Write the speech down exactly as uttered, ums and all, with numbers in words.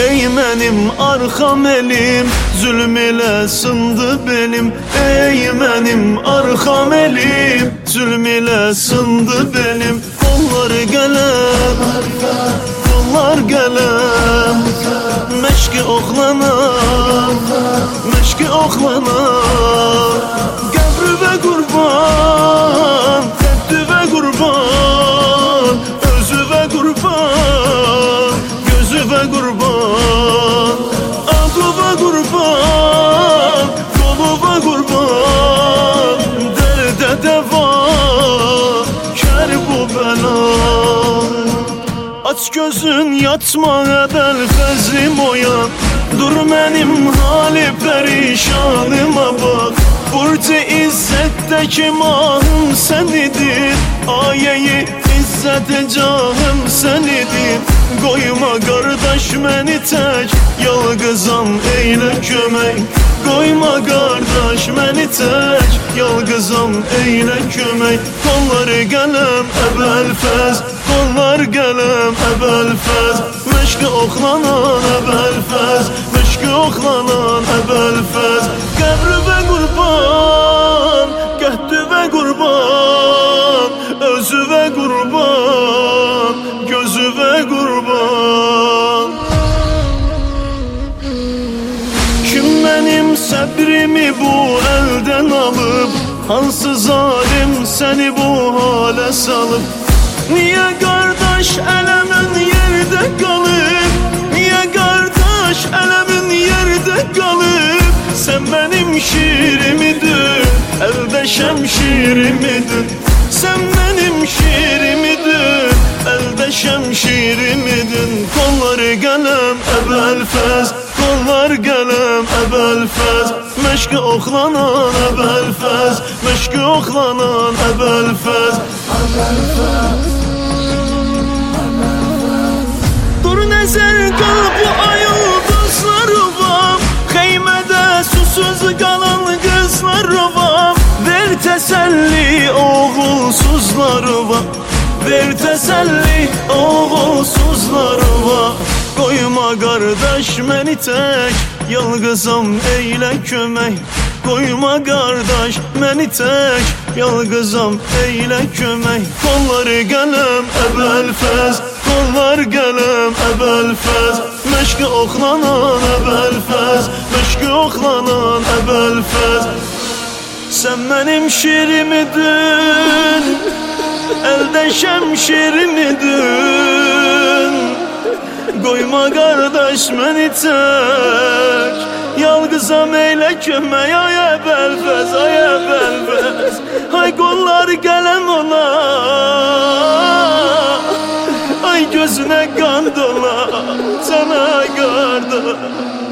Ey mənim arxam elim, zülm ilə sındı belim. Ey mənim arxam elim, zülm ilə sındı belim. Qollar qələm, qollar qələm, məşqi oxlana, məşqi oxlana. Qəbrüvə qurban, qəddüvə qurban, özüvə qurban, gözüvə qurban, adıvə qurban, qoluva qurban. Dərdə dəva, kər bu bəla. Aç gözün, yatma əbəl fəzlim oyan. Dur mənim hali pərişanıma bax. Burcu İzzətdəki mahım sən idin, ayeyi İzzət-i cahım sən idin. Qoyma qardaş məni tək, yalqızam eylə kömək. Qoyma qardaş məni tək, yalqızam eylə kömək. Qollar qələm əbəl fəz, qollar qələm əbəl fəz, məşqi oxlanan əbəl fəz, məşqi oxlanan əbəl fəz. Qəbrüvə qurban, qəddüvə qurban, özüvə qurban, gözüvə qurban. Kim mənim səbrimi bu əldən alıb, hansı zalim səni bu halə salıb? Niyə qardaş ələmin yerdə qalıb? Niyə qardaş ələmin yerdə qalıb? Sən mənim şiirimidin, əldə şəmşirimidin. Sən mənim şiirimidin, əldə şəmşirimidin. Qollar qələm əbəl fəz, qollar qələm əbəl fəz, məşqi oxlanan əbəl fəz, məşqi oxlanan əbəl fəz. Dur nəzər qal bu ay ulduzlarıvam, xeymədə susuz qalan qızlarıvam. Ver təsəlli oğulsuzlarıvam, ver təsəlli oğulsuzlarıvam. Qoyma qardaş məni tək, yalqızam eylə kömək. Qoyma qardaş məni tək, yalqızam eylə kömək. Qollar qələm əbəl fəz, qollar qələm əbəl fəz, məşqi oxlanan əbəl fəz, məşqi oxlanan əbəl fəz. Sən mənim şiirimidin, əldə şəmşirimidin. Qoyma qardaş məni tək, yalqızam eylə kömək. Ay əbəl fəz, ay əbəl fəz, ay qollar qələm ola, ay gözünə qan dola, cana qardaş.